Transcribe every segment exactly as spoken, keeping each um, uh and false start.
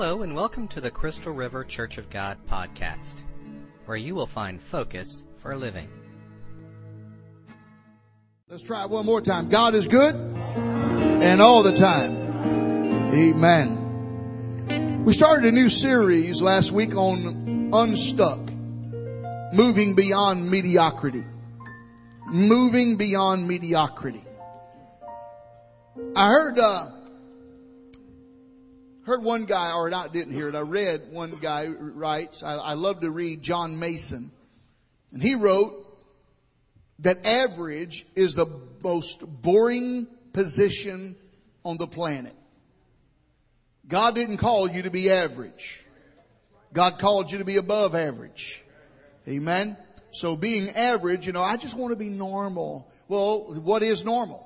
Hello and welcome to the Crystal River Church of God podcast, where you will find focus for living. Let's try it one more time. God is good and all the time. Amen. We started a new series last week on Unstuck, moving beyond mediocrity. Moving beyond mediocrity. I heard, uh, heard one guy, or I didn't hear it, I read one guy writes, I, I love to read John Mason, and he wrote that average is the most boring position on the planet. God didn't call you to be average. God called you to be above average. Amen. So being average, you know, I just want to be normal. Well, what is normal?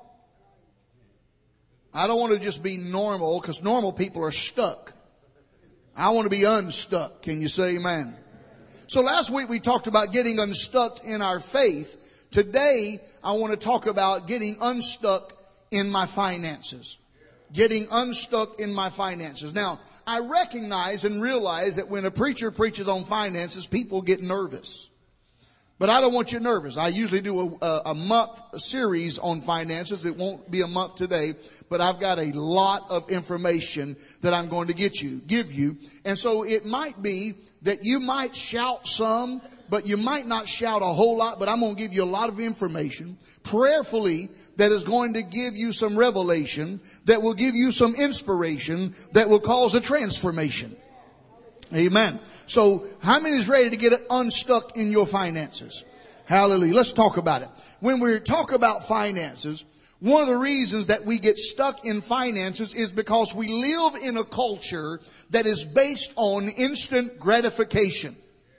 I don't want to just be normal, because normal people are stuck. I want to be unstuck. Can you say amen? So last week we talked about getting unstuck in our faith. Today I want to talk about getting unstuck in my finances. Getting unstuck in my finances. Now, I recognize and realize that when a preacher preaches on finances, people get nervous. But I don't want you nervous. I usually do a, a month series on finances. It won't be a month today, but I've got a lot of information that I'm going to get you, give you. And so it might be that you might shout some, but you might not shout a whole lot, but I'm going to give you a lot of information prayerfully that is going to give you some revelation, that will give you some inspiration, that will cause a transformation. Amen. So how many is ready to get unstuck in your finances? Hallelujah. Let's talk about it. When we talk about finances, one of the reasons that we get stuck in finances is because we live in a culture that is based on instant gratification.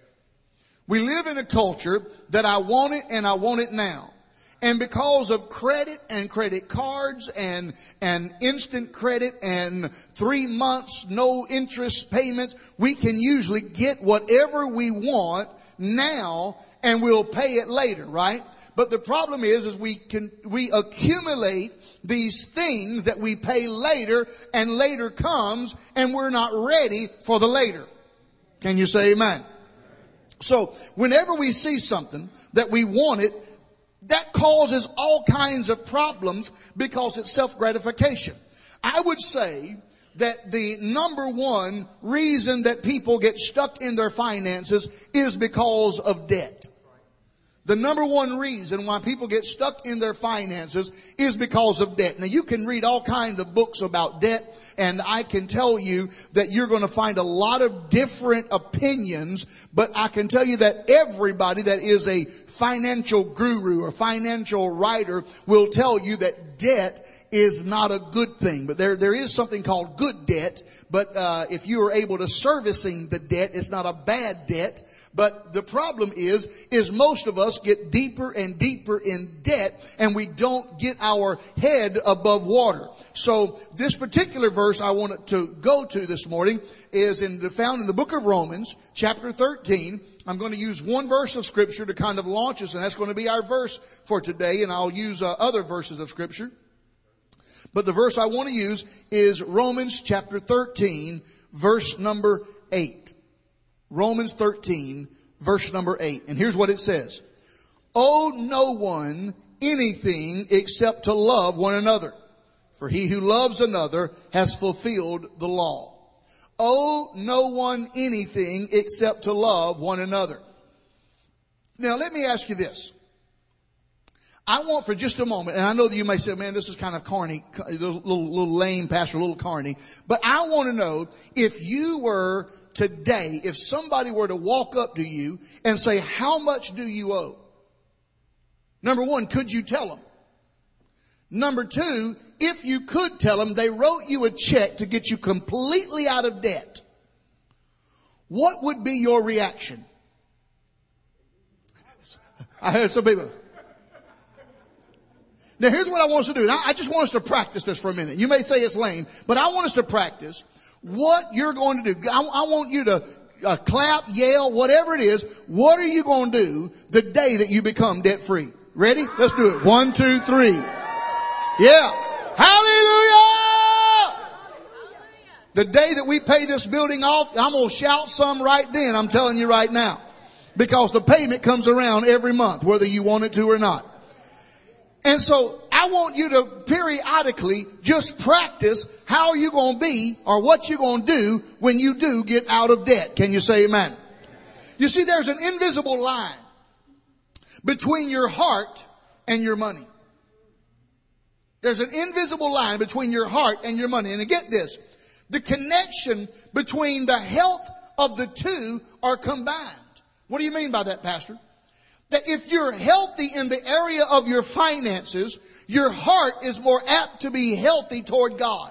We live in a culture that I want it and I want it now. And because of credit and credit cards and, and instant credit and three months no interest payments, we can usually get whatever we want now and we'll pay it later, right? But the problem is, is we can, we accumulate these things that we pay later, and later comes and we're not ready for the later. Can you say amen? So whenever we see something that we want it, that causes all kinds of problems because it's self-gratification. I would say that the number one reason that people get stuck in their finances is because of debt. The number one reason why people get stuck in their finances is because of debt. Now, you can read all kinds of books about debt, and I can tell you that you're going to find a lot of different opinions, but I can tell you that everybody that is a financial guru or financial writer will tell you that debt is not a good thing. But there, there is something called good debt. But, uh, if you are able to servicing the debt, it's not a bad debt. But the problem is, is most of us get deeper and deeper in debt, and we don't get our head above water. So this particular verse I wanted to go to this morning is in, found in the book of Romans, chapter thirteen. I'm going to use one verse of scripture to kind of launch us, and that's going to be our verse for today. And I'll use uh, other verses of scripture. But the verse I want to use is Romans chapter thirteen, verse number eight. Romans thirteen, verse number eight. And here's what it says. Owe no one anything except to love one another. For he who loves another has fulfilled the law. Owe no one anything except to love one another. Now let me ask you this. I want for just a moment, and I know that you may say, man, this is kind of corny, a little, little, little lame, Pastor, a little corny. But I want to know, if you were today, if somebody were to walk up to you and say, how much do you owe? Number one, could you tell them? Number two, if you could tell them, they wrote you a check to get you completely out of debt. What would be your reaction? I heard some people. Now here's what I want us to do. I just want us to practice this for a minute. You may say it's lame, but I want us to practice what you're going to do. I, I want you to uh, clap, yell, whatever it is. What are you going to do the day that you become debt free? Ready? Let's do it. One, two, three. Yeah. Hallelujah! The day that we pay this building off, I'm going to shout some right then. I'm telling you right now. Because the payment comes around every month, whether you want it to or not. And so I want you to periodically just practice how you're going to be or what you're going to do when you do get out of debt. Can you say amen? You see, there's an invisible line between your heart and your money. There's an invisible line between your heart and your money. And get this, the connection between the health of the two are combined. What do you mean by that, Pastor? That if you're healthy in the area of your finances, your heart is more apt to be healthy toward God.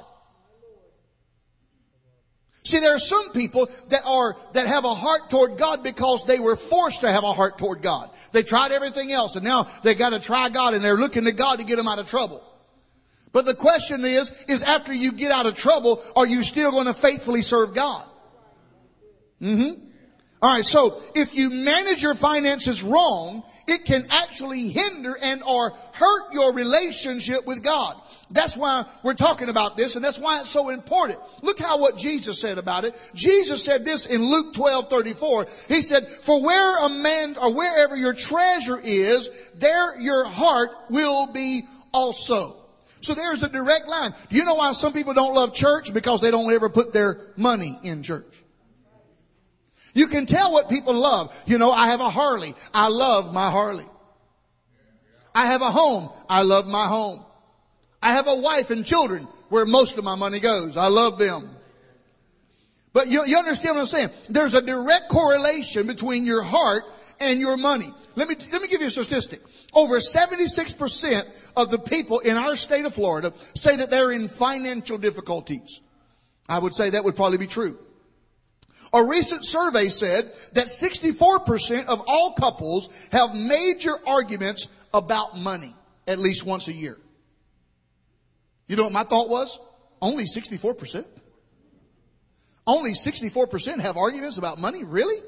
See, there are some people that are, that have a heart toward God because they were forced to have a heart toward God. They tried everything else and now they got to try God and they're looking to God to get them out of trouble. But the question is, is after you get out of trouble, are you still going to faithfully serve God? Mm-hmm. All right, so if you manage your finances wrong, it can actually hinder and or hurt your relationship with God. That's why we're talking about this, and that's why it's so important. Look how what Jesus said about it. Jesus said this in Luke twelve thirty-four. He said, "For where a man or wherever your treasure is, there your heart will be also." So there's a direct line. Do you know why some people don't love church? Because they don't ever put their money in church. You can tell what people love. You know, I have a Harley. I love my Harley. I have a home. I love my home. I have a wife and children where most of my money goes. I love them. But you, you understand what I'm saying? There's a direct correlation between your heart and your money. Let me, let me give you a statistic. Over seventy-six percent of the people in our state of Florida say that they're in financial difficulties. I would say that would probably be true. A recent survey said that sixty-four percent of all couples have major arguments about money at least once a year. You know what my thought was? Only sixty-four percent? Only sixty-four percent have arguments about money? Really?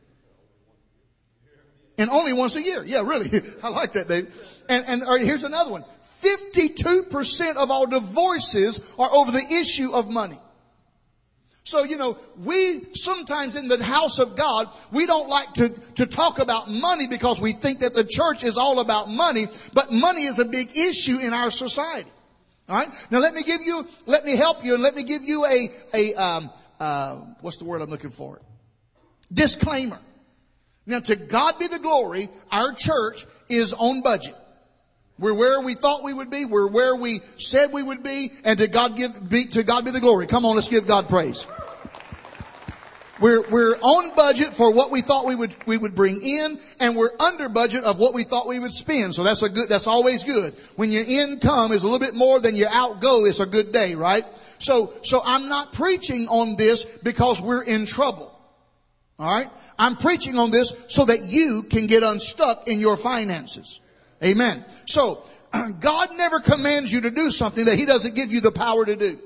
And only once a year. Yeah, really. I like that, Dave. And, and all right, here's another one. fifty-two percent of all divorces are over the issue of money. So, you know, we sometimes in the house of God, we don't like to, to talk about money because we think that the church is all about money, but money is a big issue in our society. All right. Now let me give you, let me help you and let me give you a, a, um, uh, what's the word I'm looking for? Disclaimer. Now to God be the glory, our church is on budget. We're where we thought we would be. We're where we said we would be. And to God give, be, to God be the glory. Come on, let's give God praise. We're, we're on budget for what we thought we would, we would bring in. And we're under budget of what we thought we would spend. So that's a good, that's always good. When your income is a little bit more than your outgo, it's a good day, right? So, so I'm not preaching on this because we're in trouble. All right. I'm preaching on this so that you can get unstuck in your finances. Amen. So, God never commands you to do something that He doesn't give you the power to do.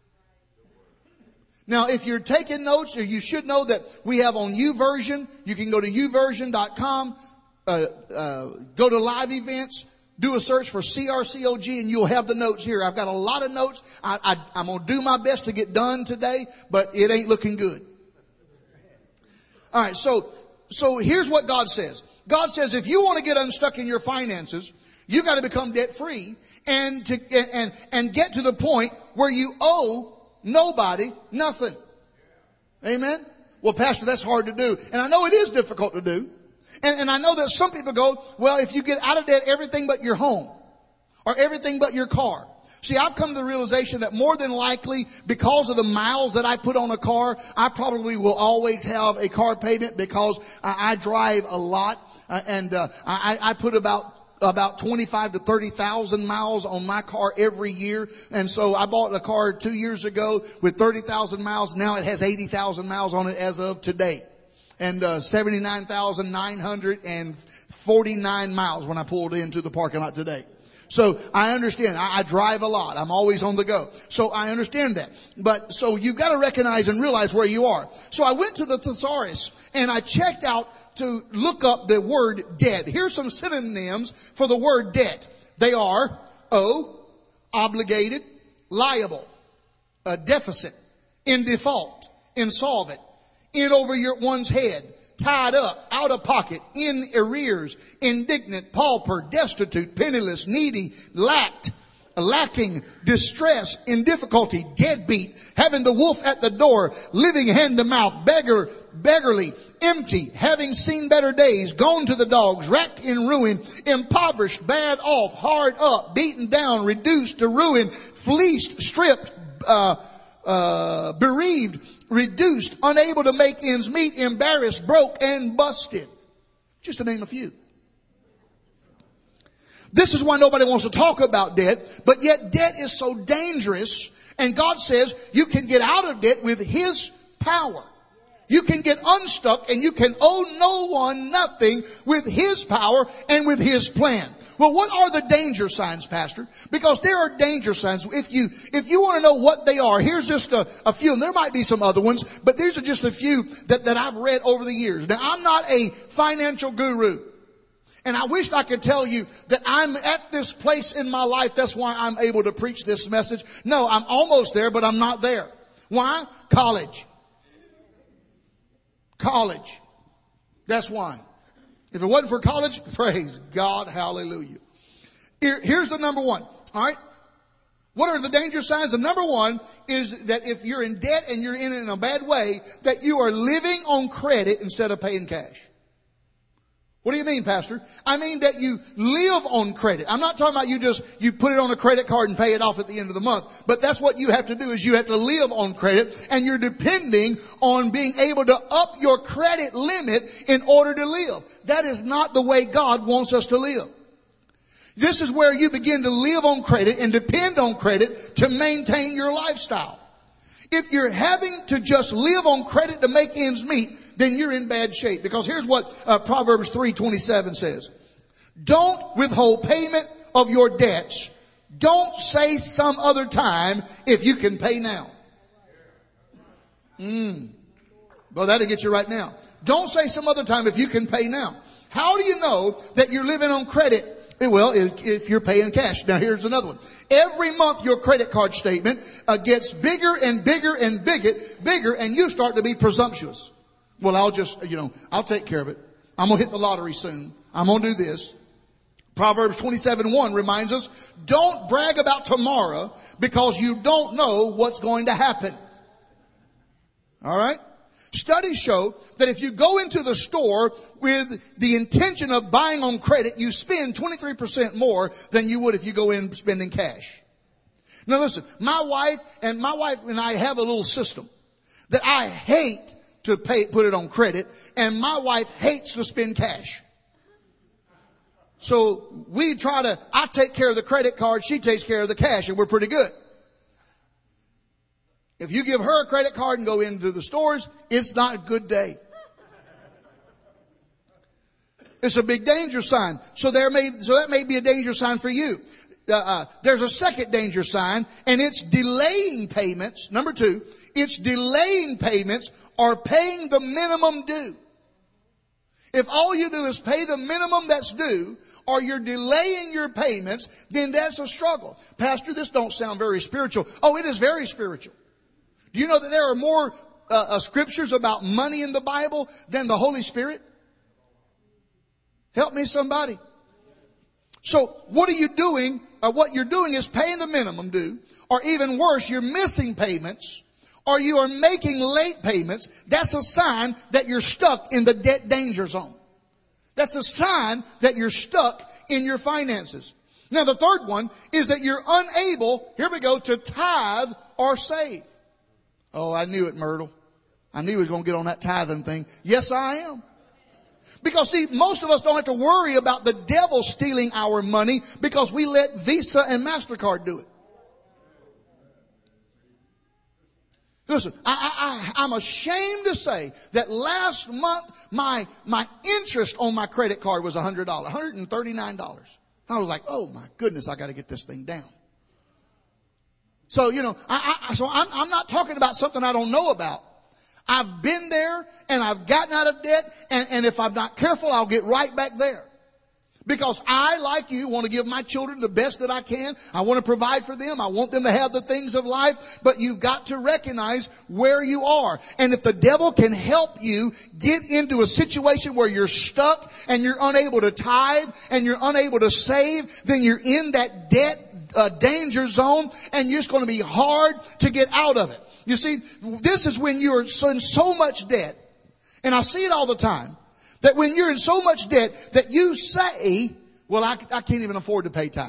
Now, if you're taking notes, or you should know that we have on YouVersion, you can go to you version dot com, uh, uh, go to live events, do a search for C R C O G, and you'll have the notes here. I've got a lot of notes. I, I, I'm going to do my best to get done today, but it ain't looking good. All right, so, so here's what God says. God says if you want to get unstuck in your finances, you got to become debt free and to, and, and get to the point where you owe nobody nothing. Amen. Well, Pastor, that's hard to do. And I know it is difficult to do. And, and I know that some people go, well, if you get out of debt, everything but your home or everything but your car. See, I've come to the realization that more than likely, because of the miles that I put on a car, I probably will always have a car payment because I, I drive a lot. Uh, and uh, I, I put about about twenty-five to thirty thousand miles on my car every year. And so I bought a car two years ago with thirty thousand miles. Now it has eighty thousand miles on it as of today. And uh, seventy-nine thousand nine hundred forty-nine miles when I pulled into the parking lot today. So I understand. I, I drive a lot. I'm always on the go. So I understand that. But so you've got to recognize and realize where you are. So I went to the thesaurus and I checked out to look up the word debt. Here's some synonyms for the word debt. They are owe, obligated, liable, a deficit, in default, insolvent, in over your one's head, tied up, out of pocket, in arrears, indignant, pauper, destitute, penniless, needy, lacked, lacking, distress, in difficulty, deadbeat, having the wolf at the door, living hand to mouth, beggar, beggarly, empty, having seen better days, gone to the dogs, racked in ruin, impoverished, bad off, hard up, beaten down, reduced to ruin, fleeced, stripped, uh, uh, bereaved, reduced, unable to make ends meet, embarrassed, broke, and busted. Just to name a few. This is why nobody wants to talk about debt, but yet debt is so dangerous, and God says you can get out of debt with His power. You can get unstuck and you can owe no one nothing with His power and with His plan. Well, what are the danger signs, Pastor? Because there are danger signs. If you, if you want to know what they are, here's just a, a few. And there might be some other ones, but these are just a few that, that I've read over the years. Now, I'm not a financial guru. And I wish I could tell you that I'm at this place in my life. That's why I'm able to preach this message. No, I'm almost there, but I'm not there. Why? College. College. That's why. If it wasn't for college, praise God, hallelujah. Here, here's the number one. All right. What are the danger signs? The number one is that if you're in debt and you're in it in a bad way, that you are living on credit instead of paying cash. What do you mean, Pastor? I mean that you live on credit. I'm not talking about you just, you put it on a credit card and pay it off at the end of the month. But that's what you have to do, is you have to live on credit, and you're depending on being able to up your credit limit in order to live. That is not the way God wants us to live. This is where you begin to live on credit and depend on credit to maintain your lifestyle. If you're having to just live on credit to make ends meet, then you're in bad shape. Because here's what uh, Proverbs three twenty-seven says. Don't withhold payment of your debts. Don't say some other time if you can pay now. Mm. Well, that'll get you right now. Don't say some other time if you can pay now. How do you know that you're living on credit? Well, if you're paying cash. Now, here's another one. Every month, your credit card statement uh, gets bigger and bigger and bigger, bigger, and you start to be presumptuous. Well, I'll just, you know, I'll take care of it. I'm going to hit the lottery soon. I'm going to do this. Proverbs twenty-seven one reminds us, don't brag about tomorrow because you don't know what's going to happen. All right? Studies show that if you go into the store with the intention of buying on credit, you spend twenty-three percent more than you would if you go in spending cash. Now listen, my wife and my wife and I have a little system that I hate to pay, put it on credit, and my wife hates to spend cash. So we try to, I take care of the credit card, she takes care of the cash, and we're pretty good. If you give her a credit card and go into the stores, it's not a good day. It's a big danger sign. So there may, so that may be a danger sign for you. Uh, uh, there's a second danger sign, and it's delaying payments. Number two, it's delaying payments or paying the minimum due. If all you do is pay the minimum that's due, or you're delaying your payments, then that's a struggle. Pastor, this don't sound very spiritual. Oh, it is very spiritual. Do you know that there are more uh, uh, scriptures about money in the Bible than the Holy Spirit? Help me, somebody. So what are you doing? Uh, what you're doing is paying the minimum due, or even worse, you're missing payments, or you are making late payments. That's a sign that you're stuck in the debt danger zone. That's a sign that you're stuck in your finances. Now, the third one is that you're unable, here we go, to tithe or save. Oh, I knew it, Myrtle. I knew he was going to get on that tithing thing. Yes, I am. Because see, most of us don't have to worry about the devil stealing our money because we let Visa and MasterCard do it. Listen, I, I, I'm ashamed to say that last month my, my interest on my credit card was one hundred dollars, one hundred thirty-nine dollars. I was like, oh my goodness, I got to get this thing down. So, you know, I, I, so I'm, I'm not talking about something I don't know about. I've been there and I've gotten out of debt, and, and if I'm not careful, I'll get right back there. Because I, like you, want to give my children the best that I can. I want to provide for them. I want them to have the things of life. But you've got to recognize where you are. And if the devil can help you get into a situation where you're stuck and you're unable to tithe and you're unable to save, then you're in that debt uh, danger zone, and it's going to be hard to get out of it. You see, this is when you're in so much debt. And I see it all the time. That when you're in so much debt that you say, well, I, I can't even afford to pay tithe.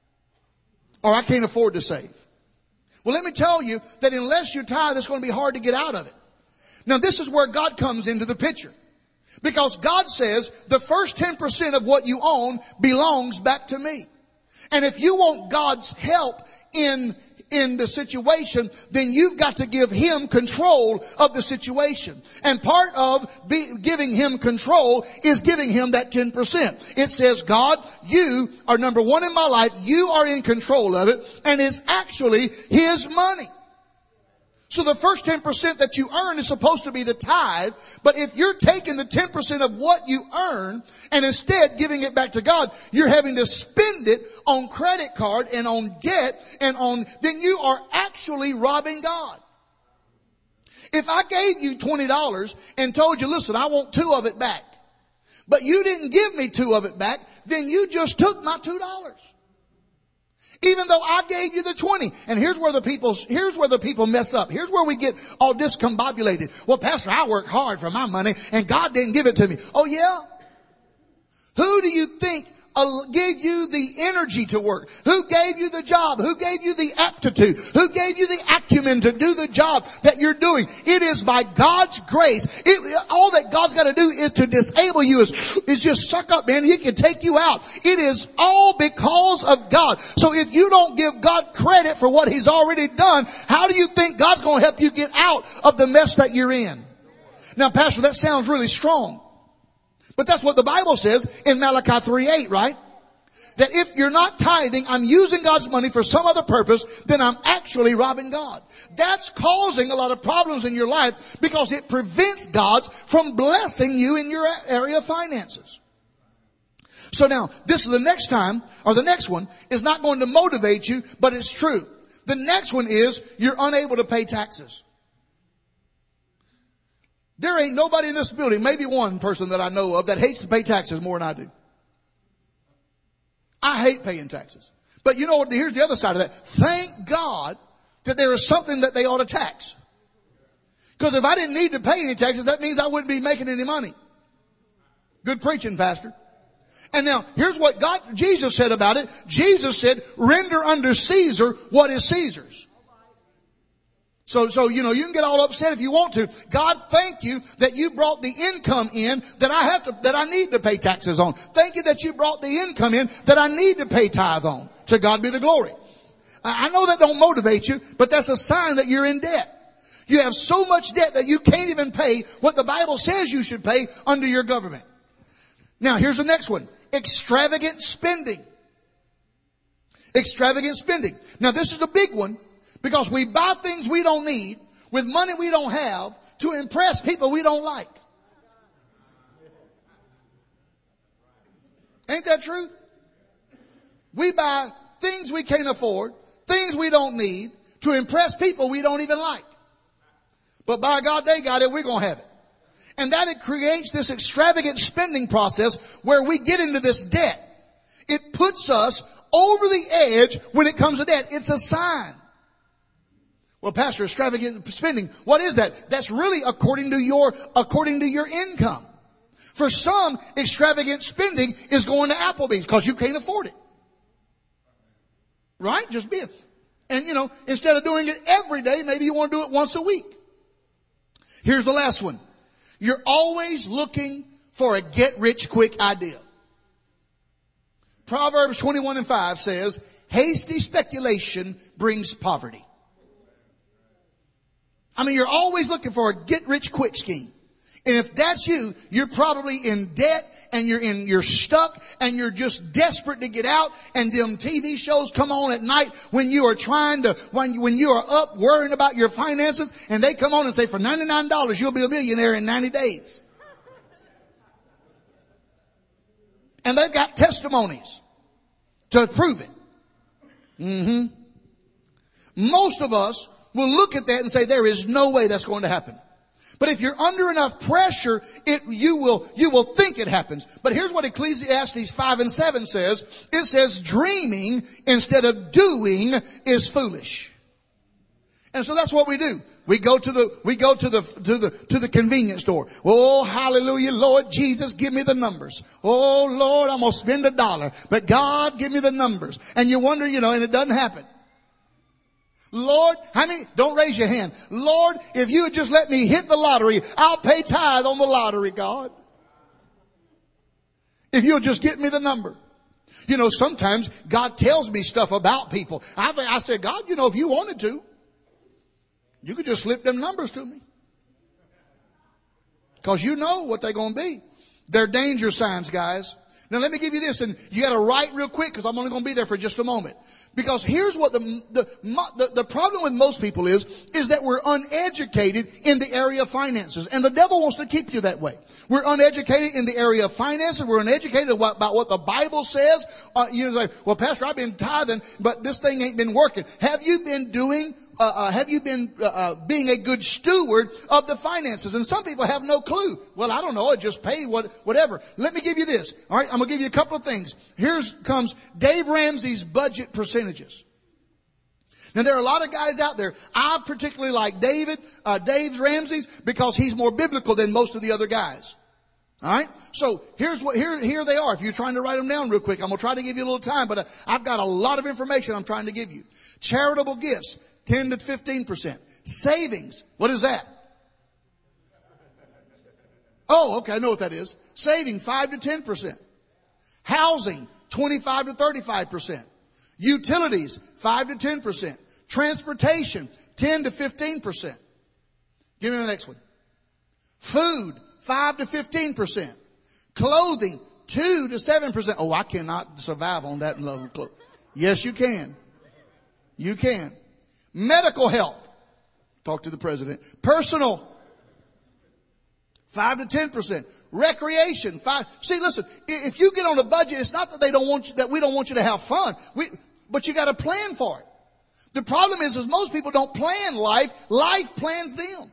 Or I can't afford to save. Well, let me tell you that unless you tithe, it's going to be hard to get out of it. Now, this is where God comes into the picture. Because God says the first ten percent of what you own belongs back to me. And if you want God's help in in the situation, then you've got to give Him control of the situation. And part of be, giving Him control is giving Him that ten percent. It says, God, you are number one in my life. You are in control of it. And it's actually His money. So the first ten percent that you earn is supposed to be the tithe. But if you're taking the ten percent of what you earn and instead giving it back to God, you're having to spend it on credit card and on debt and on, then you are actually robbing God. If I gave you twenty dollars and told you, listen, I want two of it back, but you didn't give me two of it back, then you just took my two dollars. Even though I gave you the twenty. And here's where the people, here's where the people mess up. Here's where we get all discombobulated. Well, Pastor, I work hard for my money and God didn't give it to me. Oh yeah? Who do you think uh, gave you the energy to work? Who gave you the job? Who gave you the aptitude? Who gave you the acumen to do the job that you're doing? It is by God's grace. It, all that God's got to do is to disable you is, is just suck up, man. He can take you out. It is all because of God. So if you don't give God credit for what He's already done, how do you think God's going to help you get out of the mess that you're in? Now, Pastor, that sounds really strong. But that's what the Bible says in Malachi three eight, right? That if you're not tithing, I'm using God's money for some other purpose, then I'm actually robbing God. That's causing a lot of problems in your life because it prevents God from blessing you in your area of finances. So now, this is the next time, or the next one, is not going to motivate you, but it's true. The next one is you're unable to pay taxes. There ain't nobody in this building, maybe one person that I know of, that hates to pay taxes more than I do. I hate paying taxes. But you know what? Here's the other side of that. Thank God that there is something that they ought to tax. Because if I didn't need to pay any taxes, that means I wouldn't be making any money. Good preaching, Pastor. And now, here's what God, Jesus said about it. Jesus said, render unto Caesar what is Caesar's. So, so, you know, you can get all upset if you want to. God, thank you that you brought the income in that I have to, that I need to pay taxes on. Thank you that you brought the income in that I need to pay tithe on. To God be the glory. I know that don't motivate you, but that's a sign that you're in debt. You have so much debt that you can't even pay what the Bible says you should pay under your government. Now, here's the next one. Extravagant spending. Extravagant spending. Now, this is the big one. Because we buy things we don't need with money we don't have to impress people we don't like. Ain't that true? We buy things we can't afford, things we don't need to impress people we don't even like. But by God, they got it, we're going to have it. And that it creates this extravagant spending process where we get into this debt. It puts us over the edge when it comes to debt. It's a sign. Well, Pastor, extravagant spending, what is that? That's really according to your, according to your income. For some, extravagant spending is going to Applebee's because you can't afford it. Right? Just be it. And you know, instead of doing it every day, maybe you want to do it once a week. Here's the last one. You're always looking for a get-rich-quick idea. Proverbs twenty-one and five says, hasty speculation brings poverty. I mean, you're always looking for a get-rich-quick scheme. And if that's you, you're probably in debt and you're in, you're stuck and you're just desperate to get out. And them T V shows come on at night when you are trying to, when, when you are up worrying about your finances, and they come on and say, for ninety-nine dollars, you'll be a millionaire in ninety days. And they've got testimonies to prove it. Mm-hmm. Most of us will look at that and say, there is no way that's going to happen. But if you're under enough pressure, it, you will, you will think it happens. But here's what Ecclesiastes five and seven says. It says, dreaming instead of doing is foolish. And so that's what we do. We go to the, we go to the, to the, to the convenience store. Oh, hallelujah, Lord Jesus, give me the numbers. Oh, Lord, I'm going to spend a dollar. But God, give me the numbers. And you wonder, you know, and it doesn't happen. Lord, how many, don't raise your hand. Lord, if you would just let me hit the lottery, I'll pay tithe on the lottery, God. If you'll just get me the number. You know, sometimes God tells me stuff about people. I, I said, God, you know, if you wanted to, you could just slip them numbers to me. Because you know what they're going to be. They're danger signs, guys. Now let me give you this, and you got to write real quick because I'm only going to be there for just a moment. Because here's what the, the the the problem with most people is, is that we're uneducated in the area of finances. And the devil wants to keep you that way. We're uneducated in the area of finances. We're uneducated about, about what the Bible says. Uh, you know, like, well, Pastor, I've been tithing, but this thing ain't been working. Have you been doing Uh, uh, have you been uh, uh, being a good steward of the finances? And some people have no clue. Well, I don't know. I just pay what, whatever. Let me give you this. All right. I'm going to give you a couple of things. Here comes Dave Ramsey's budget percentages. Now, there are a lot of guys out there. I particularly like David, uh, Dave Ramsey's because he's more biblical than most of the other guys. All right. So here's what, here, here they are. If you're trying to write them down real quick, I'm going to try to give you a little time, but uh, I've got a lot of information I'm trying to give you. Charitable gifts, ten to fifteen percent. Savings. What is that? Oh, okay. I know what that is. Saving, five to ten percent. Housing, twenty-five to thirty-five percent. Utilities, five to ten percent. Transportation, ten to fifteen percent. Give me the next one. Food, five to fifteen percent. Clothing, two to seven percent. Oh, I cannot survive on that level of clothes. Yes, you can. You can. Medical health. Talk to the president. Personal. Five to ten percent. Recreation. Five. See, listen, if you get on a budget, it's not that they don't want you, that we don't want you to have fun. We, but you got to plan for it. The problem is, is most people don't plan life. Life plans them.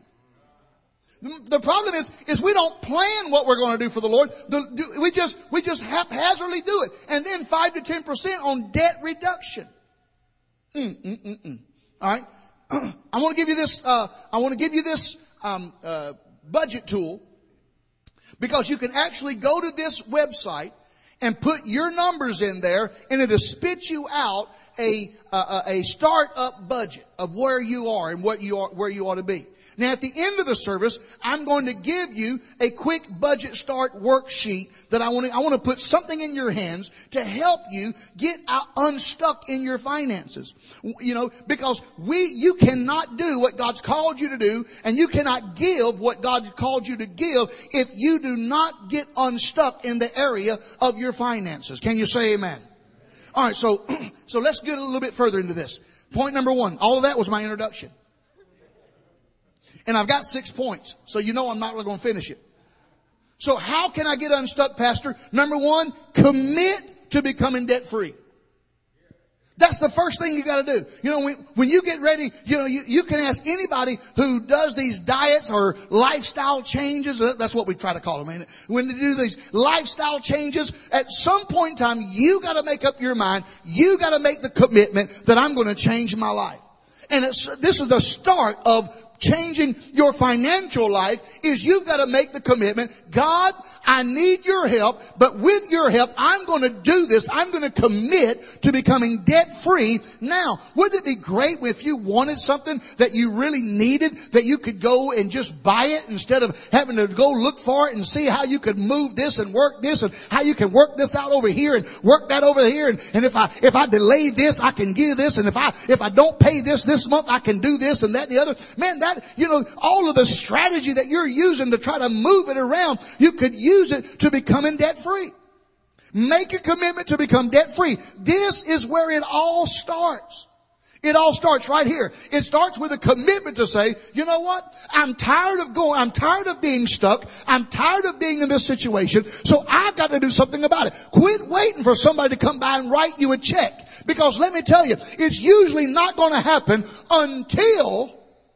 The problem is, is we don't plan what we're going to do for the Lord. The, do, we just, we just haphazardly do it. And then five to ten percent on debt reduction. Mm, mm, mm, mm. All right. I want to give you this, uh, I want to give you this, um, uh, budget tool because you can actually go to this website and put your numbers in there and it'll spit you out a, a, a start-up budget of where you are and what you are, where you ought to be. Now, at the end of the service, I'm going to give you a quick budget start worksheet that I want to, I want to put something in your hands to help you get out, unstuck in your finances. You know, because we, you cannot do what God's called you to do, and you cannot give what God's called you to give if you do not get unstuck in the area of your finances. Can you say amen? All right, so, so let's get a little bit further into this. Point number one. All of that was my introduction. And I've got six points. So you know I'm not really going to finish it. So how can I get unstuck, Pastor? Number one, commit to becoming debt free. That's the first thing you got to do. You know, when, when you get ready, you know, you, you can ask anybody who does these diets or lifestyle changes. That's what we try to call them. Ain't it? When they do these lifestyle changes, at some point in time, you got to make up your mind. You got to make the commitment that I'm going to change my life. And it's, this is the start of changing your financial life is you've got to make the commitment. God, I need your help, but with your help, I'm going to do this. I'm going to commit to becoming debt free. Now, wouldn't it be great if you wanted something that you really needed, that you could go and just buy it instead of having to go look for it and see how you could move this and work this and how you can work this out over here and work that over here. And, and if I, if I delay this, I can give this. And if I, if I don't pay this this month, I can do this and that and the other. Man, that, you know, all of the strategy that you're using to try to move it around, you could use it to becoming debt free. Make a commitment to become debt free. This is where it all starts. It all starts right here. It starts with a commitment to say, you know what? I'm tired of going, I'm tired of being stuck. I'm tired of being in this situation. So I've got to do something about it. Quit waiting for somebody to come by and write you a check. Because let me tell you, it's usually not going to happen until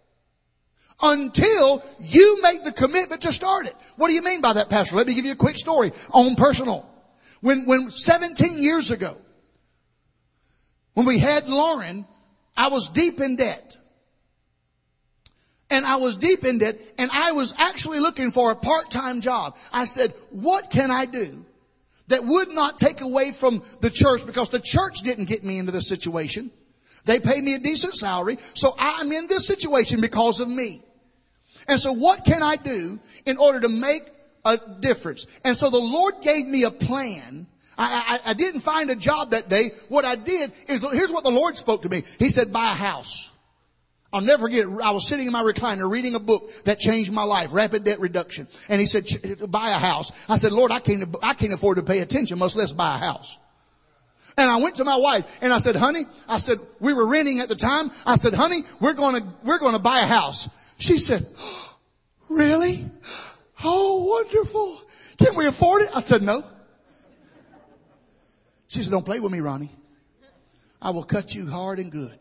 Until you make the commitment to start it. What do you mean by that, Pastor? Let me give you a quick story on personal. When, when seventeen years ago, when we had Lauren, I was deep in debt. And I was deep in debt, and I was actually looking for a part-time job. I said, what can I do that would not take away from the church? Because the church didn't get me into this situation. They paid me a decent salary, so I'm in this situation because of me. And so what can I do in order to make a difference? And so the Lord gave me a plan. I, I, I didn't find a job that day. What I did is, here's what the Lord spoke to me. He said, buy a house. I'll never forget it. I was sitting in my recliner reading a book that changed my life, Rapid Debt Reduction. And he said, buy a house. I said, Lord, I can't, I can't afford to pay attention, much less buy a house. And I went to my wife and I said, honey, I said, we were renting at the time. I said, honey, we're going to, we're going to buy a house. She said, really? Oh, wonderful. Can we afford it? I said, no. She said, don't play with me, Ronnie. I will cut you hard and good.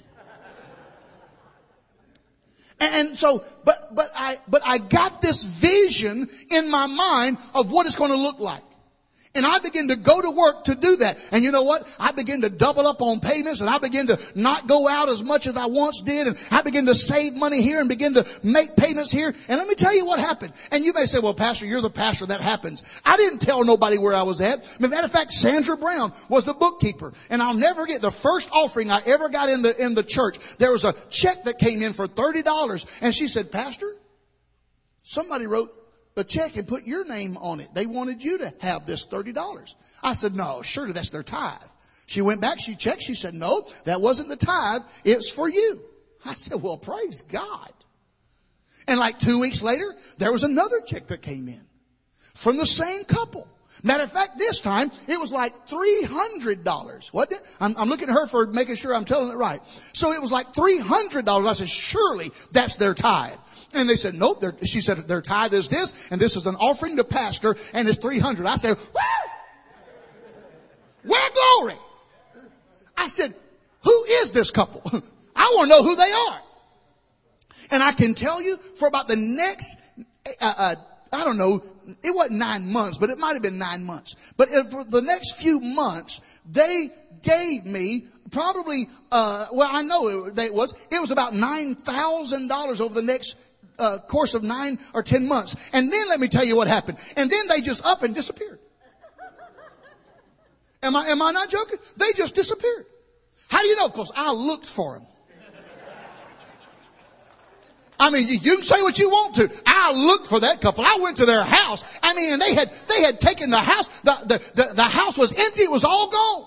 And so, but, but I, but I got this vision in my mind of what it's going to look like. And I begin to go to work to do that. And you know what? I begin to double up on payments, and I begin to not go out as much as I once did. And I begin to save money here and begin to make payments here. And let me tell you what happened. And you may say, well, Pastor, you're the pastor. That happens. I didn't tell nobody where I was at. As a matter of fact, Sandra Brown was the bookkeeper. And I'll never get the first offering I ever got in the, in the church. There was a check that came in for thirty dollars. And she said, Pastor, somebody wrote a check and put your name on it. They wanted you to have this thirty dollars. I said, no, surely that's their tithe. She went back, she checked, she said, no, that wasn't the tithe. It's for you. I said, well, praise God. And like two weeks later, there was another check that came in from the same couple. Matter of fact, this time it was like three hundred dollars. Wasn't it? I'm, I'm looking at her for making sure I'm telling it right. So it was like three hundred dollars. I said, surely that's their tithe. And they said, nope. She said, their tithe is this, and this is an offering to pastor, and it's three hundred. I said, woo! Where glory? I said, who is this couple? I want to know who they are. And I can tell you for about the next, uh, uh, I don't know, it wasn't nine months, but it might have been nine months. But for the next few months, they gave me probably, uh, well, I know it, it was, it was about nine thousand dollars over the next Uh, course of nine or ten months. And then let me tell you what happened. And then they just up and disappeared. Am I, am I not joking? They just disappeared. How do you know? Because I looked for them. I mean, you, you can say what you want to. I looked for that couple. I went to their house. I mean, and they had, they had taken the house. The, the, the, the house was empty. It was all gone.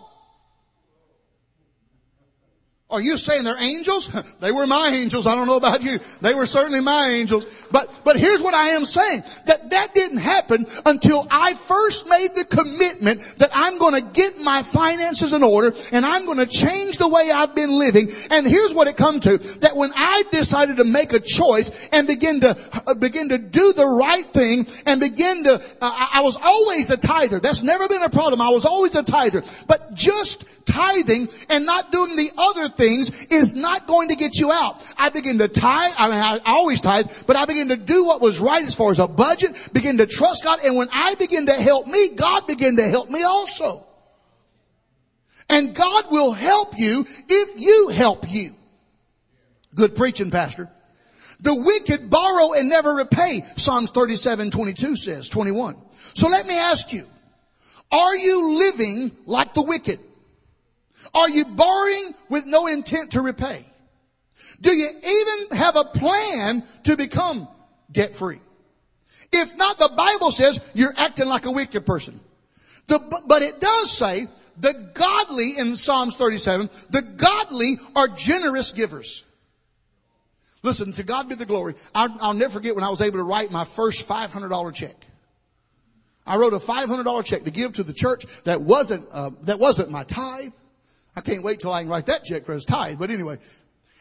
Are you saying they're angels? They were my angels. I don't know about you. They were certainly my angels. But, but here's what I am saying. That that didn't happen until I first made the commitment that I'm going to get my finances in order and I'm going to change the way I've been living. And here's what it come to. That when I decided to make a choice and begin to, uh, begin to do the right thing and begin to, uh, I was always a tither. That's never been a problem. I was always a tither. But just tithing and not doing the other things is not going to get you out. I begin to tithe. I mean, I always tithe, but I begin to do what was right as far as a budget, begin to trust God. And when I begin to help me, God began to help me also. And God will help you if you help you. Good preaching, Pastor. The wicked borrow and never repay. Psalms thirty-seven twenty-two says, twenty-one. So let me ask you, are you living like the wicked? Are you borrowing with no intent to repay? Do you even have a plan to become debt free? If not, the Bible says you're acting like a wicked person. The, but it does say the godly in Psalms thirty-seven, the godly are generous givers. Listen, to God be the glory. I'll, I'll never forget when I was able to write my first five hundred dollars check. I wrote a five hundred dollars check to give to the church that wasn't, uh, that wasn't my tithe. I can't wait till I can write that check for his tithe. But anyway,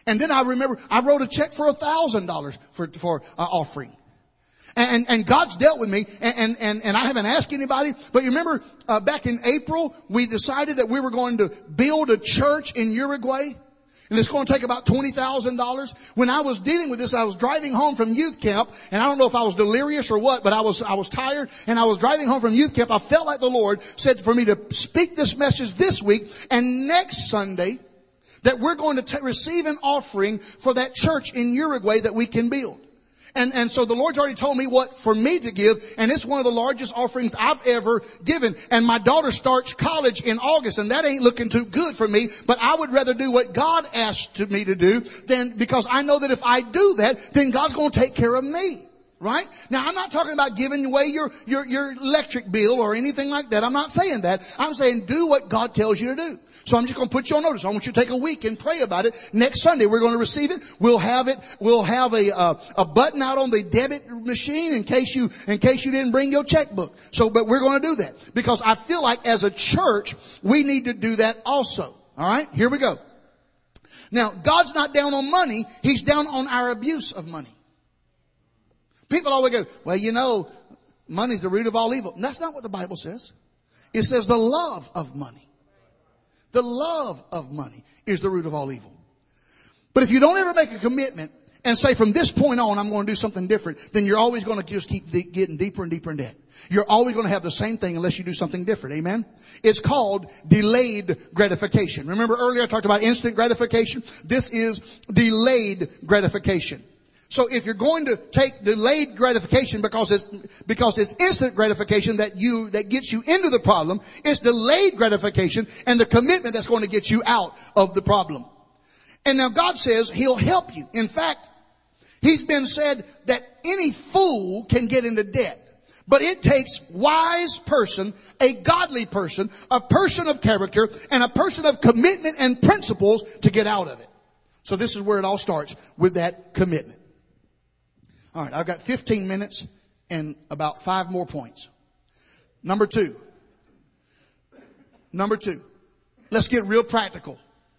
And then I remember I wrote a check for a thousand dollars for, for uh, offering. And, and God's dealt with me, and, and, and I haven't asked anybody, but you remember, uh, back in April, we decided that we were going to build a church in Uruguay, and it's going to take about twenty thousand dollars. When I was dealing with this, I was driving home from youth camp, and I don't know if I was delirious or what, but I was, I was tired, and I was driving home from youth camp. I felt like the Lord said for me to speak this message this week, and next Sunday, that we're going to t- receive an offering for that church in Uruguay that we can build. And, and so the Lord's already told me what for me to give, and it's one of the largest offerings I've ever given. And my daughter starts college in August, and that ain't looking too good for me, but I would rather do what God asked me to do than, because I know that if I do that, then God's going to take care of me. Right? Now, I'm not talking about giving away your, your, your electric bill or anything like that. I'm not saying that. I'm saying do what God tells you to do. So I'm just going to put you on notice. I want you to take a week and pray about it. Next Sunday, we're going to receive it. We'll have it. We'll have a, uh, a button out on the debit machine in case you, in case you didn't bring your checkbook. So, but we're going to do that because I feel like as a church, we need to do that also. All right? Here we go. Now, God's not down on money. He's down on our abuse of money. People always go, well, you know, money's the root of all evil. And that's not what the Bible says. It says the love of money. The love of money is the root of all evil. But if you don't ever make a commitment and say from this point on I'm going to do something different, then you're always going to just keep de- getting deeper and deeper in debt. You're always going to have the same thing unless you do something different. Amen? It's called delayed gratification. Remember earlier I talked about instant gratification? This is delayed gratification. So if you're going to take delayed gratification because it's, because it's instant gratification that you, that gets you into the problem, it's delayed gratification and the commitment that's going to get you out of the problem. And now God says He'll help you. In fact, He's been said that any fool can get into debt. But it takes wise person, a godly person, a person of character, and a person of commitment and principles to get out of it. So this is where it all starts, with that commitment. All right, I've got fifteen minutes and about five more points. Number two. Number two. Let's get real practical.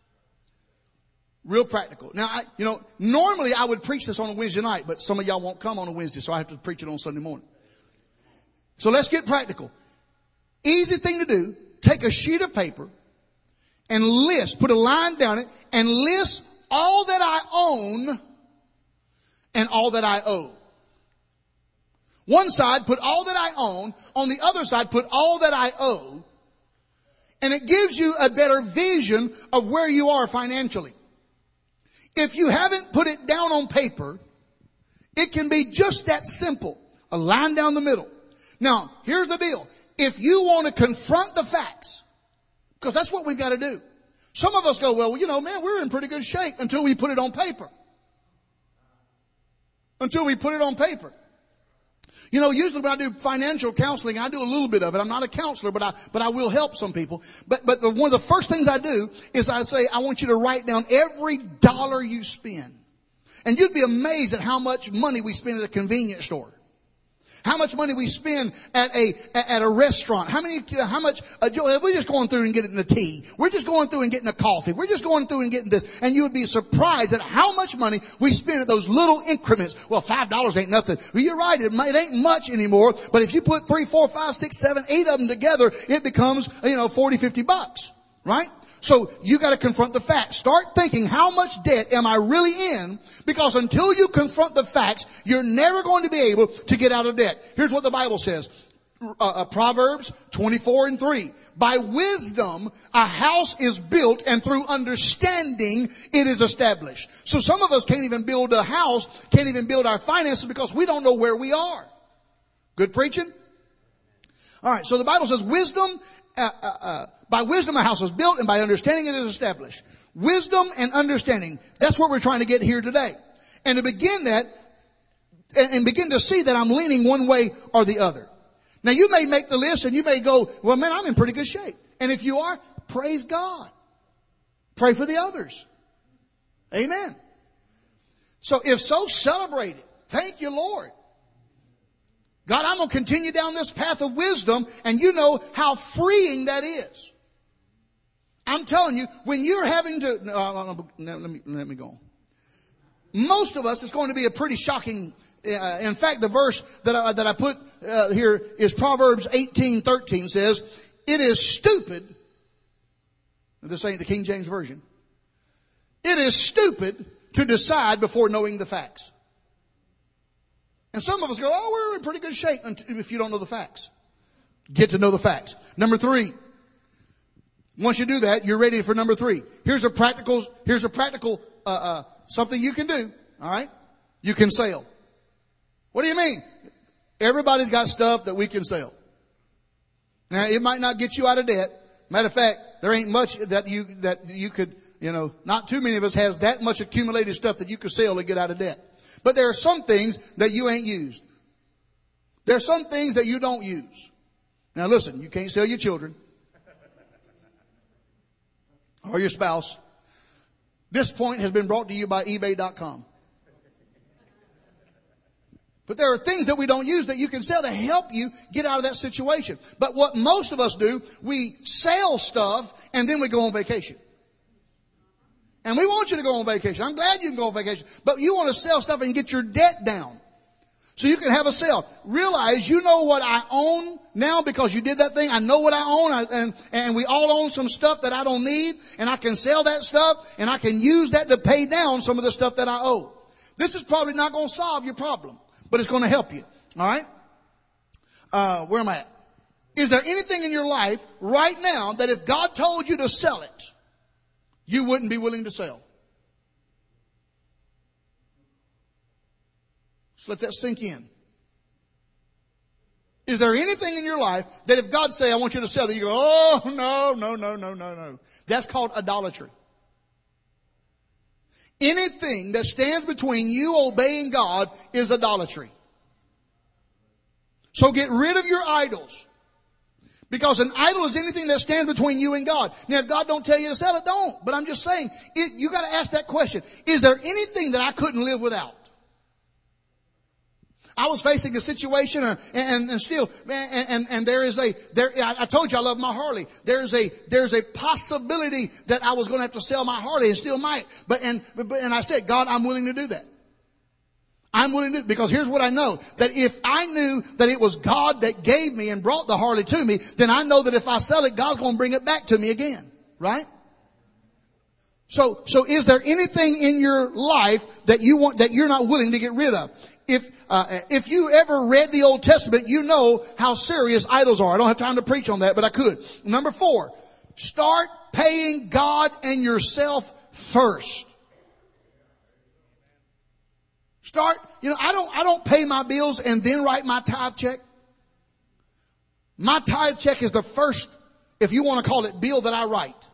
Real practical. Now, I, you know, normally I would preach this on a Wednesday night, but some of y'all won't come on a Wednesday, so I have to preach it on Sunday morning. So let's get practical. Easy thing to do. Take a sheet of paper and list, put a line down it, and list all that I own and all that I owe. One side, put all that I own. On the other side, put all that I owe. And it gives you a better vision of where you are financially. If you haven't put it down on paper, it can be just that simple. A line down the middle. Now, here's the deal. If you want to confront the facts, because that's what we've got to do. Some of us go, well, you know, man, we're in pretty good shape until we put it on paper. Until we put it on paper. You know, usually when I do financial counseling, I do a little bit of it. I'm not a counselor, but I, but I will help some people. But, but the, one of the first things I do is I say, I want you to write down every dollar you spend. And you'd be amazed at how much money we spend at a convenience store. How much money we spend at a, at a restaurant. How many, how much, uh, we're just going through and getting a tea. We're just going through and getting a coffee. We're just going through and getting this. And you would be surprised at how much money we spend at those little increments. Well, five dollars ain't nothing. Well, you're right. It, might, it ain't much anymore. But if you put three, four, five, six, seven, eight of them together, it becomes, you know, forty, fifty bucks. Right? So you got to confront the facts. Start thinking, how much debt am I really in? Because until you confront the facts, you're never going to be able to get out of debt. Here's what the Bible says. Uh, uh, Proverbs twenty-four and three. By wisdom, a house is built, and through understanding, it is established. So some of us can't even build a house, can't even build our finances because we don't know where we are. Good preaching? All right. So the Bible says wisdom, uh, uh, uh, by wisdom, a house is built, and by understanding, it is established. Wisdom and understanding. That's what we're trying to get here today. And to begin that, and, and begin to see that I'm leaning one way or the other. Now you may make the list and you may go, well man, I'm in pretty good shape. And if you are, praise God. Pray for the others. Amen. So if so, celebrate it. Thank you, Lord. God, I'm going to continue down this path of wisdom, and you know how freeing that is. I'm telling you, when you're having to, uh, let me, let me go on. most of us, it's going to be a pretty shocking. Uh, in fact, the verse that I, that I put uh, here is Proverbs eighteen thirteen says, "It is stupid." This ain't the King James Version. It is stupid to decide before knowing the facts. And some of us go, "Oh, we're in pretty good shape," if you don't know the facts. Get to know the facts. Number three. Once you do that, you're ready for number three. Here's a practical. Here's a practical uh, uh, something you can do. All right, you can sell. What do you mean? Everybody's got stuff that we can sell. Now, it might not get you out of debt. Matter of fact, there ain't much that you, that you could, you know, not too many of us has that much accumulated stuff that you could sell to get out of debt. But there are some things that you ain't used. There are some things that you don't use. Now listen, you can't sell your children or your spouse. This point has been brought to you by eBay dot com. But there are things that we don't use that you can sell to help you get out of that situation. But what most of us do, we sell stuff and then we go on vacation. And we want you to go on vacation. I'm glad you can go on vacation. But you want to sell stuff and get your debt down. So you can have a sale. Realize you know what I own now because you did that thing. I know what I own. I, and, and we all own some stuff that I don't need. And I can sell that stuff. And I can use that to pay down some of the stuff that I owe. This is probably not going to solve your problem. But it's going to help you. All right? Uh, where am I at? Is there anything in your life right now that if God told you to sell it, you wouldn't be willing to sell? Just let that sink in. Is there anything in your life that if God say, "I want you to sell that," you go, "Oh, no, no, no, no, no, no." That's called idolatry. Anything that stands between you obeying God is idolatry. So get rid of your idols. Because an idol is anything that stands between you and God. Now, if God don't tell you to sell it, don't. But I'm just saying, it, you got to ask that question. Is there anything that I couldn't live without? I was facing a situation, and, and, and still, and, and, and there is a, there, I told you I love my Harley. There's a, there's a possibility that I was going to have to sell my Harley and still might. But, and, but, and I said, "God, I'm willing to do that. I'm willing to, because here's what I know, that if I knew that it was God that gave me and brought the Harley to me, then I know that if I sell it, God's going to bring it back to me again." Right? So, so is there anything in your life that you want, that you're not willing to get rid of? If, uh, if you ever read the Old Testament, you know how serious idols are. I don't have time to preach on that, but I could. Number four, start paying God and yourself first. Start, you know, I don't, I don't pay my bills and then write my tithe check. My tithe check is the first, if you want to call it, bill that I write.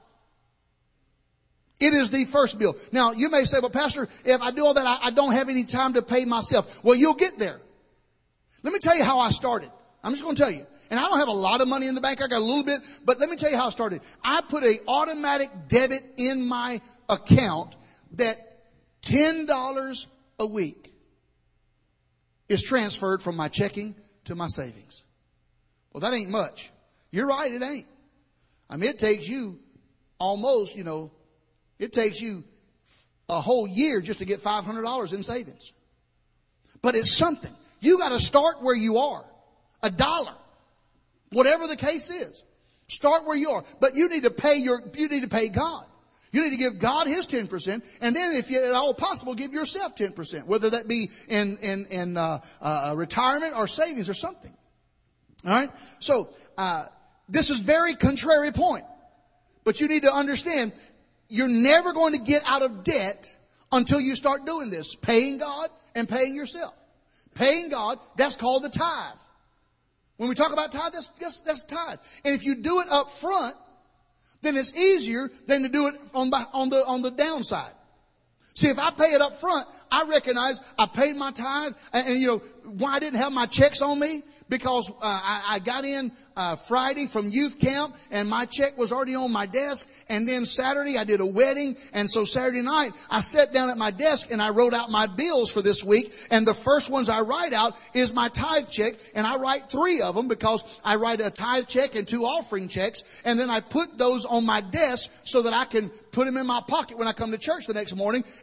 It is the first bill. Now, you may say, "But Pastor, if I do all that, I, I don't have any time to pay myself." Well, you'll get there. Let me tell you how I started. I'm just going to tell you. And I don't have a lot of money in the bank. I got a little bit. But let me tell you how I started. I put an automatic debit in my account that ten dollars a week is transferred from my checking to my savings. Well, that ain't much. You're right, it ain't. I mean, it takes you almost, you know, it takes you a whole year just to get five hundred dollars in savings. But it's something. You got to start where you are. A dollar. Whatever the case is. Start where you are. But you need to pay your, you need to pay God. You need to give God His ten percent. And then if you, at all possible, give yourself ten percent. Whether that be in, in, in, uh, uh, retirement or savings or something. All right. So, uh, this is very contrary point. But you need to understand, you're never going to get out of debt until you start doing this. Paying God and paying yourself. Paying God, that's called the tithe. When we talk about tithe, that's, that's, that's tithe. And if you do it up front, then it's easier than to do it on the, on the, on the downside. See, if I pay it up front, I recognize I paid my tithe, and, and you know, why I didn't have my checks on me? Because uh, I, I got in uh, Friday from youth camp, and my check was already on my desk. And then Saturday I did a wedding, and so Saturday night I sat down at my desk and I wrote out my bills for this week. And the first ones I write out is my tithe check, and I write three of them because I write a tithe check and two offering checks, and then I put those on my desk so that I can put them in my pocket when I come to church the next morning.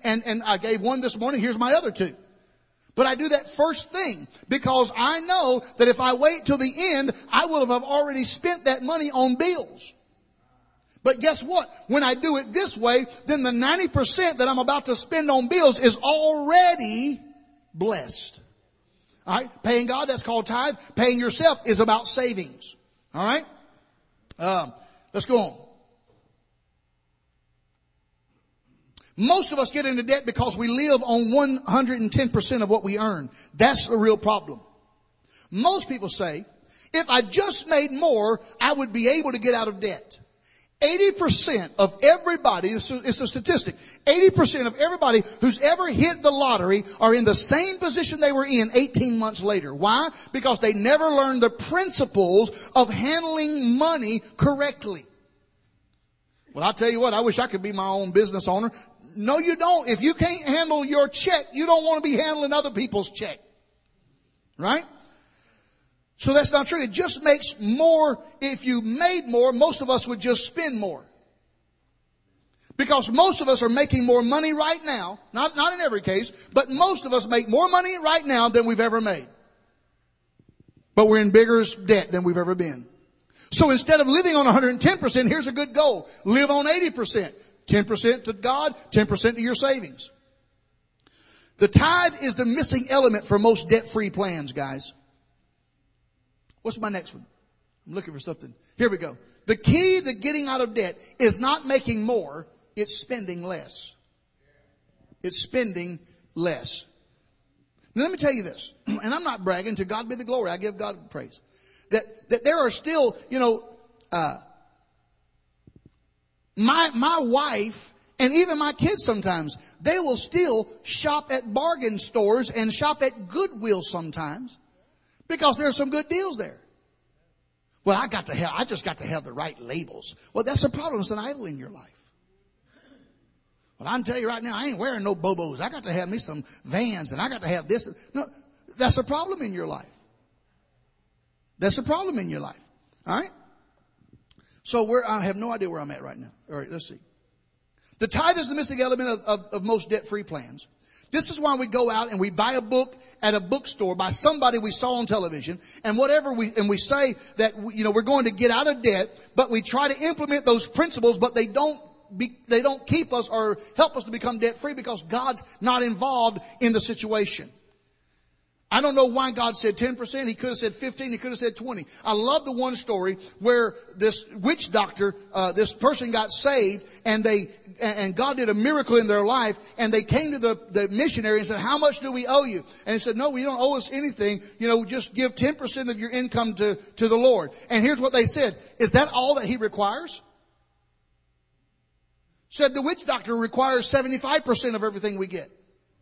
and, and I gave one this morning. Here's my other two. But I do that first thing because I know that if I wait till the end, I will have already spent that money on bills. But guess what? When I do it this way, then the ninety percent that I'm about to spend on bills is already blessed. All right? Paying God, that's called tithe. Paying yourself is about savings. All right? Um, let's go on. Most of us get into debt because we live on one hundred ten percent of what we earn. That's the real problem. Most people say, if I just made more, I would be able to get out of debt. eighty percent of everybody, it's a statistic, eighty percent of everybody who's ever hit the lottery are in the same position they were in eighteen months later. Why? Because they never learned the principles of handling money correctly. Well, I'll tell you what, I wish I could be my own business owner. No, you don't. If you can't handle your check, you don't want to be handling other people's check. Right? So that's not true. It just makes more, if you made more, most of us would just spend more. Because most of us are making more money right now, not, not in every case, but most of us make more money right now than we've ever made. But we're in bigger debt than we've ever been. So instead of living on one hundred ten percent, here's a good goal. Live on eighty percent. ten percent to God, ten percent to your savings. The tithe is the missing element for most debt-free plans, guys. What's my next one? I'm looking for something. Here we go. The key to getting out of debt is not making more, it's spending less. It's spending less. Now let me tell you this, and I'm not bragging, to God be the glory, I give God praise. That, that there are still, you know, uh, my, my wife and even my kids sometimes, they will still shop at bargain stores and shop at Goodwill sometimes because there are some good deals there. Well, I got to have, I just got to have the right labels. Well, that's a problem. It's an idol in your life. Well, I'm telling you right now, I ain't wearing no Bobos. I got to have me some Vans and I got to have this. No, that's a problem in your life. That's a problem in your life. All right? So where, I have no idea where I'm at right now. All right, let's see. The tithe is the missing element of, of, of most debt-free plans. This is why we go out and we buy a book at a bookstore by somebody we saw on television and whatever we, and we say that, you know, we're going to get out of debt, but we try to implement those principles, but they don't be, they don't keep us or help us to become debt-free because God's not involved in the situation. I don't know why God said ten percent. He could have said fifteen. He could have said twenty. I love the one story where this witch doctor, uh, this person got saved and they, and God did a miracle in their life and they came to the, the missionary and said, how much do we owe you? And he said, no, we don't owe us anything. You know, just give ten percent of your income to, to the Lord. And here's what they said. Is that all that he requires? Said the witch doctor requires seventy-five percent of everything we get.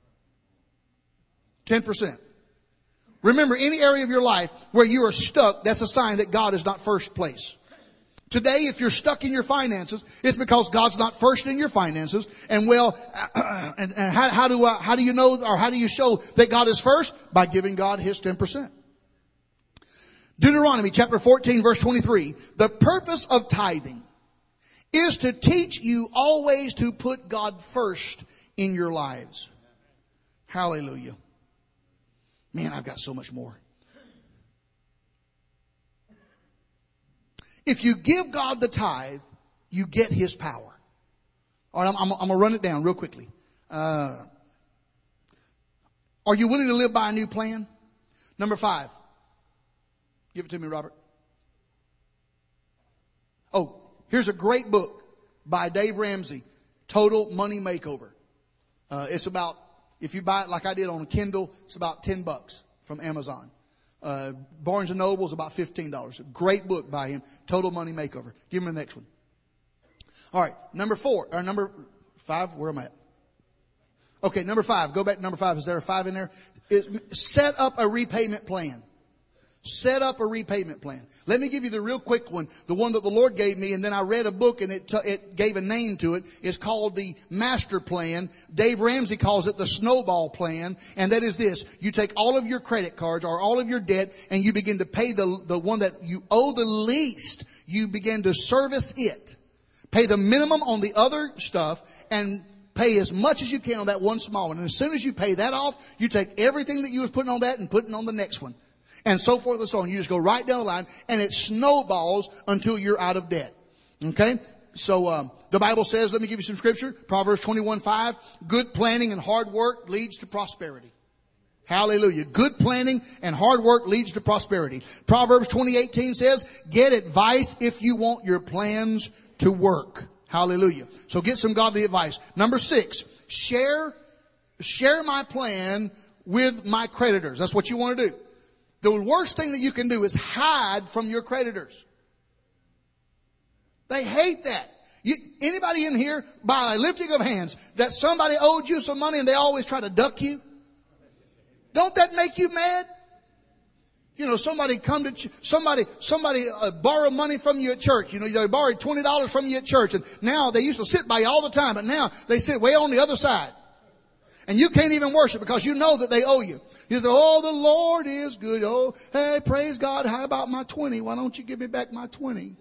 ten percent. Remember, any area of your life where you are stuck, that's a sign that God is not first place. Today, if you're stuck in your finances, it's because God's not first in your finances. And well, and, and how, how do uh, how do you know, or how do you show that God is first? By giving God His ten percent. Deuteronomy chapter fourteen, verse twenty-three. The purpose of tithing is to teach you always to put God first in your lives. Hallelujah. Man, I've got so much more. If you give God the tithe, you get His power. All right, I'm, I'm, I'm going to run it down real quickly. Uh, are you willing to live by a new plan? Number five. Give it to me, Robert. Oh, here's a great book by Dave Ramsey, Total Money Makeover. Uh, it's about, if you buy it like I did on a Kindle, it's about ten bucks from Amazon. Uh, Barnes and Noble is about fifteen dollars. A great book by him, Total Money Makeover. Give me the next one. All right, number four, or number five, where am I at? Okay, number five. Go back to number five. Is there a five in there? It, set up a repayment plan. Set up a repayment plan. Let me give you the real quick one, the one that the Lord gave me, and then I read a book and it, t- it gave a name to it. It's called the Master Plan. Dave Ramsey calls it the Snowball Plan, and that is this. You take all of your credit cards or all of your debt and you begin to pay the, the one that you owe the least. You begin to service it. Pay the minimum on the other stuff and pay as much as you can on that one small one. And as soon as you pay that off, you take everything that you was putting on that and putting on the next one. And so forth and so on. You just go right down the line and it snowballs until you're out of debt. Okay? So, um, the Bible says, let me give you some scripture. Proverbs twenty-one five, good planning and hard work leads to prosperity. Hallelujah. Good planning and hard work leads to prosperity. Proverbs twenty eighteen says, get advice if you want your plans to work. Hallelujah. So get some godly advice. Number six, share, share my plan with my creditors. That's what you want to do. The worst thing that you can do is hide from your creditors. They hate that. You, anybody in here, by a lifting of hands, that somebody owed you some money and they always try to duck you? Don't that make you mad? You know, somebody come to, ch- somebody, somebody uh, borrow money from you at church. You know, they borrowed twenty dollars from you at church. And now they used to sit by you all the time, but now they sit way on the other side. And you can't even worship because you know that they owe you. You say, oh, the Lord is good. Oh, hey, praise God. How about my twenty? Why don't you give me back my twenty?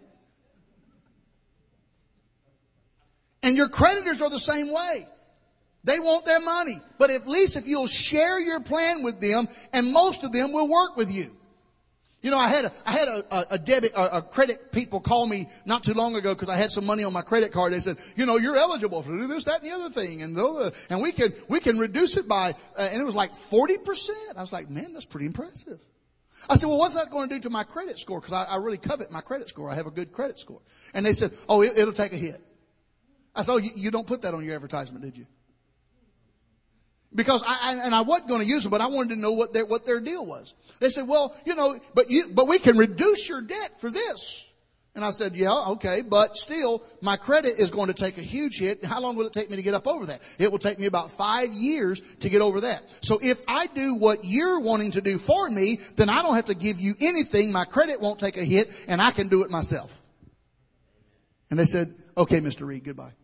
And your creditors are the same way. They want their money. But at least if you'll share your plan with them, and most of them will work with you. You know, I had a, I had a, a, a debit, a, a credit people call me not too long ago because I had some money on my credit card. They said, you know, you're eligible for this, that, and the other thing. And, uh, and we can, we can reduce it by, uh, and it was like forty percent. I was like, man, that's pretty impressive. I said, well, what's that going to do to my credit score? Because I, I really covet my credit score. I have a good credit score. And they said, oh, it, it'll take a hit. I said, oh, you, you don't put that on your advertisement, did you? Because I, I and I wasn't going to use them, but I wanted to know what their, what their deal was. They said, well, you know, but you, but we can reduce your debt for this. And I said, yeah, okay, but still, my credit is going to take a huge hit. How long will it take me to get up over that? It will take me about five years to get over that. So if I do what you're wanting to do for me, then I don't have to give you anything. My credit won't take a hit, and I can do it myself. And they said, okay, Mister Reed, goodbye.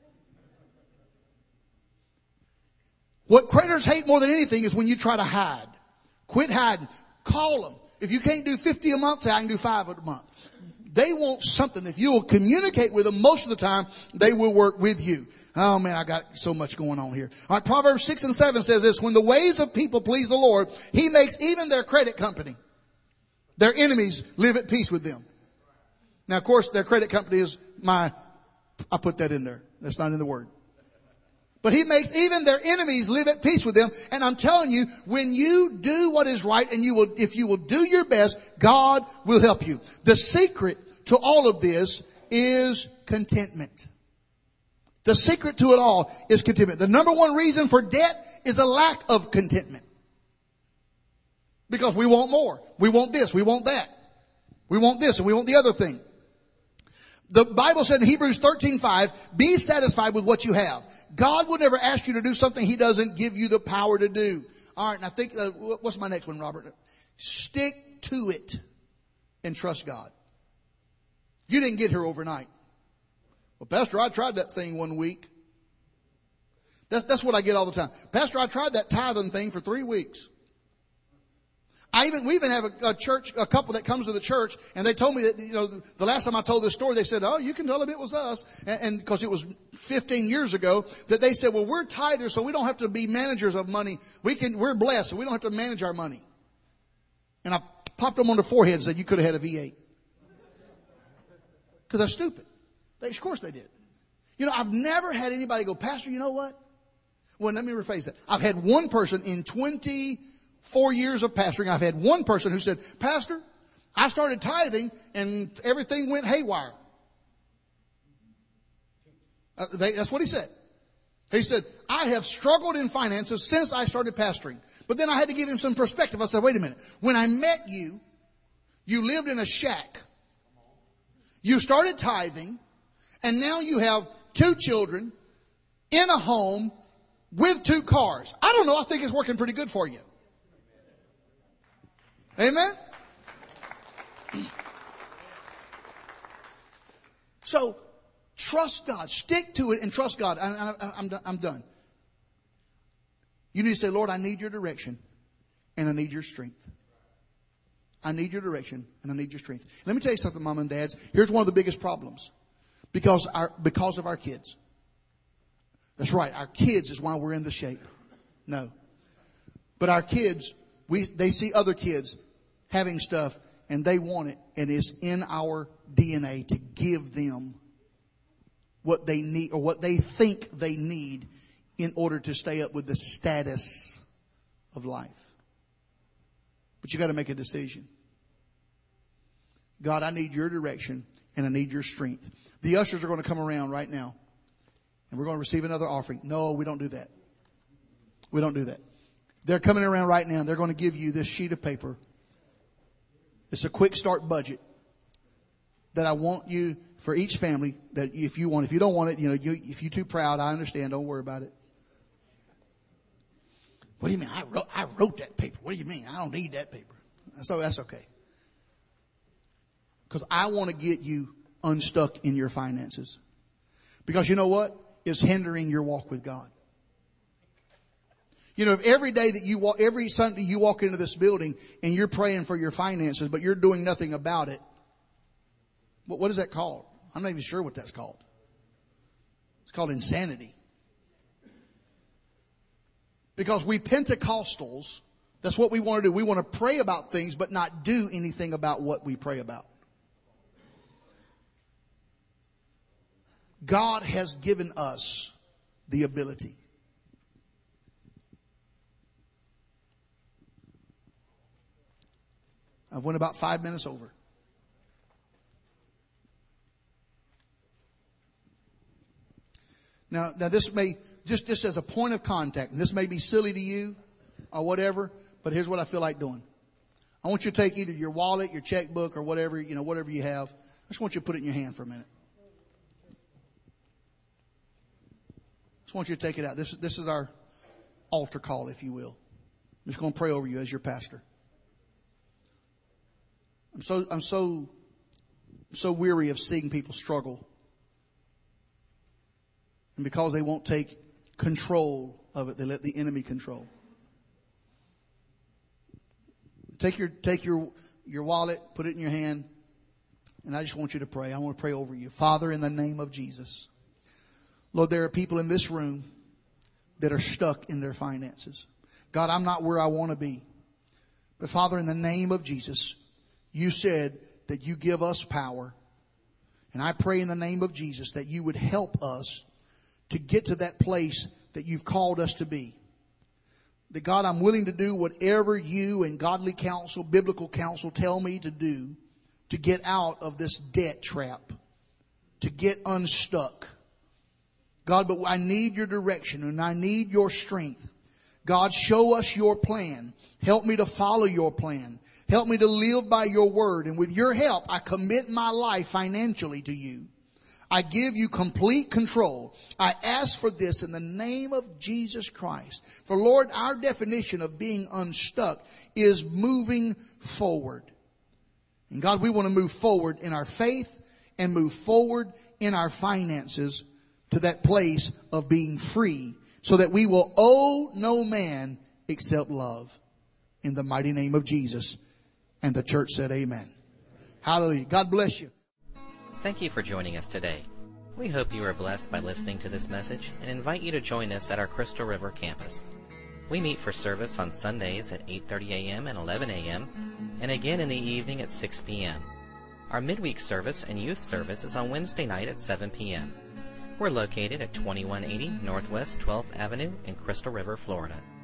What creditors hate more than anything is when you try to hide. Quit hiding. Call them. If you can't do fifty a month, say I can do five a month. They want something. If you will communicate with them, most of the time, they will work with you. Oh man, I got so much going on here. All right, Proverbs six and seven says this, when the ways of people please the Lord, He makes even their credit company, their enemies, live at peace with them. Now, of course, their credit company is my, I put that in there. That's not in the Word. But He makes even their enemies live at peace with them. And I'm telling you, when you do what is right and you will, if you will do your best, God will help you. The secret to all of this is contentment. The secret to it all is contentment. The number one reason for debt is a lack of contentment. Because we want more. We want this. We want that. We want this and we want the other thing. The Bible said in Hebrews thirteen five, be satisfied with what you have. God will never ask you to do something He doesn't give you the power to do. All right, and I think, uh, what's my next one, Robert? Stick to it and trust God. You didn't get here overnight. Well, Pastor, I tried that thing one week. That's, that's what I get all the time. Pastor, I tried that tithing thing for three weeks. I even, we even have a, a church, a couple that comes to the church, and they told me that, you know, the, the last time I told this story, they said, oh, you can tell them it was us. And, and cause it was fifteen years ago that they said, well, we're tithers, so we don't have to be managers of money. We can, we're blessed, so we don't have to manage our money. And I popped them on the forehead and said, you could have had a V eight. Cause they're stupid. They, of course they did. You know, I've never had anybody go, Pastor, you know what? Well, let me rephrase that. I've had one person in twenty-four years of pastoring, I've had one person who said, Pastor, I started tithing and everything went haywire. Uh, they, that's what he said. He said, I have struggled in finances since I started pastoring. But then I had to give him some perspective. I said, wait a minute. When I met you, you lived in a shack. You started tithing, and now you have two children in a home with two cars. I don't know. I think it's working pretty good for you. Amen? So, trust God. Stick to it and trust God. I, I, I'm, I'm done. You need to say, Lord, I need your direction and I need your strength. I need your direction and I need your strength. Let me tell you something, Mom and Dads. Here's one of the biggest problems. Because our, because of our kids. That's right. Our kids is why we're in the shape. No. But our kids, we, they see other kids having stuff and they want it, and it's in our D N A to give them what they need or what they think they need in order to stay up with the status of life. But you got to make a decision. God, I need your direction and I need your strength. The ushers are going to come around right now and we're going to receive another offering. No, we don't do that. We don't do that. They're coming around right now and they're going to give you this sheet of paper. It's a quick start budget that I want you for each family that if you want, if you don't want it, you know, you, if you're too proud, I understand. Don't worry about it. What do you mean? I wrote, I wrote that paper. What do you mean? I don't need that paper. So that's okay. Because I want to get you unstuck in your finances. Because you know what? It's hindering your walk with God. You know, if every day that you walk, every Sunday you walk into this building and you're praying for your finances, but you're doing nothing about it, what, what is that called? I'm not even sure what that's called. It's called insanity. Because we Pentecostals, that's what we want to do. We want to pray about things, but not do anything about what we pray about. God has given us the ability. I've went about five minutes over. Now, now this may, just, just as a point of contact, and this may be silly to you or whatever, but here's what I feel like doing. I want you to take either your wallet, your checkbook, or whatever, you know, whatever you have. I just want you to put it in your hand for a minute. I just want you to take it out. This, this is our altar call, if you will. I'm just going to pray over you as your pastor. I'm so, I'm so, so weary of seeing people struggle. And because they won't take control of it, they let the enemy control. Take your, take your, your wallet, put it in your hand, and I just want you to pray. I want to pray over you. Father, in the name of Jesus. Lord, there are people in this room that are stuck in their finances. God, I'm not where I want to be. But Father, in the name of Jesus, you said that you give us power. And I pray in the name of Jesus that you would help us to get to that place that you've called us to be. That God, I'm willing to do whatever you and godly counsel, biblical counsel tell me to do to get out of this debt trap, to get unstuck. God, but I need your direction and I need your strength. God, show us your plan. Help me to follow your plan. Help me to live by your word. And with your help, I commit my life financially to you. I give you complete control. I ask for this in the name of Jesus Christ. For Lord, our definition of being unstuck is moving forward. And God, we want to move forward in our faith and move forward in our finances to that place of being free so that we will owe no man except love. In the mighty name of Jesus. And the church said amen. Hallelujah. God bless you. Thank you for joining us today. We hope you are blessed by listening to this message and invite you to join us at our Crystal River campus. We meet for service on Sundays at eight thirty a.m. and eleven a.m. and again in the evening at six p.m. Our midweek service and youth service is on Wednesday night at seven p.m. We're located at twenty-one eighty Northwest twelfth Avenue in Crystal River, Florida.